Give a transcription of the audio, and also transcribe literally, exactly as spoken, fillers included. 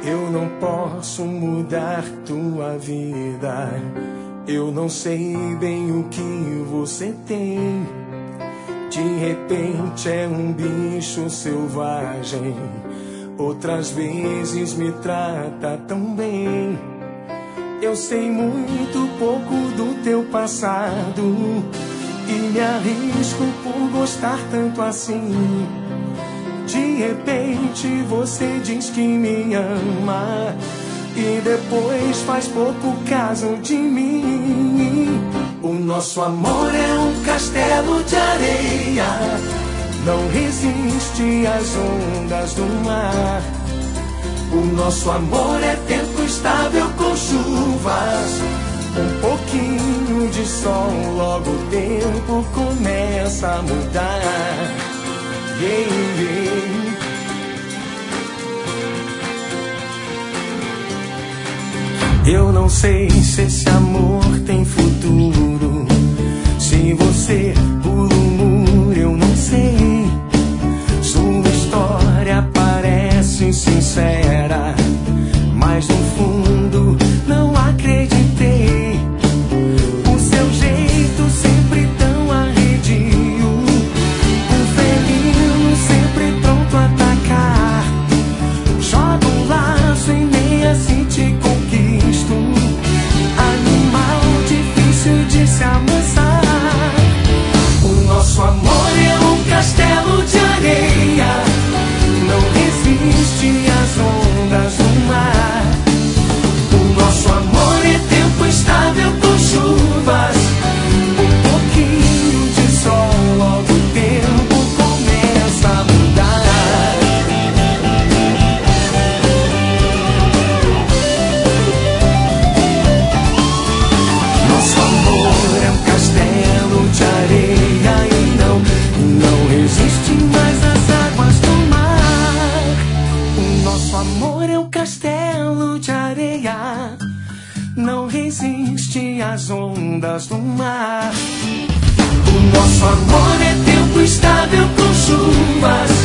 Eu não posso mudar tua vida. Eu não sei bem o que você tem. De repente é um bicho selvagem. Outras vezes me trata tão bem. Eu sei muito pouco do teu passado e me arrisco por gostar tanto assim. De repente você diz que me ama e depois faz pouco caso de mim. O nosso amor é um castelo de areia, não resiste às ondas do mar. O nosso amor é tempo estável com chuvas, um pouquinho de sol, logo o tempo começa a mudar. Yeah, yeah. Eu não sei se esse amor tem futuro. Se você pula o muro, eu não sei. Sua história parece sincera, mas no fundo não acreditei. O seu jeito sempre tão arredio, um felino sempre pronto a atacar. Joga um laço em mim, assim te conquisto. Animal difícil de se amansar. O nosso amor é um castelo de areia, não resiste às ondas do mar. O nosso amor é tempo estável com chuvas, um pouquinho de sol, logo o tempo começa a mudar. Nosso amor é um castelo de areia e não, não resiste mais às águas do mar. O nosso amor é um castelo de areia, não resiste às ondas do mar. O nosso amor é tempo estável com chuvas,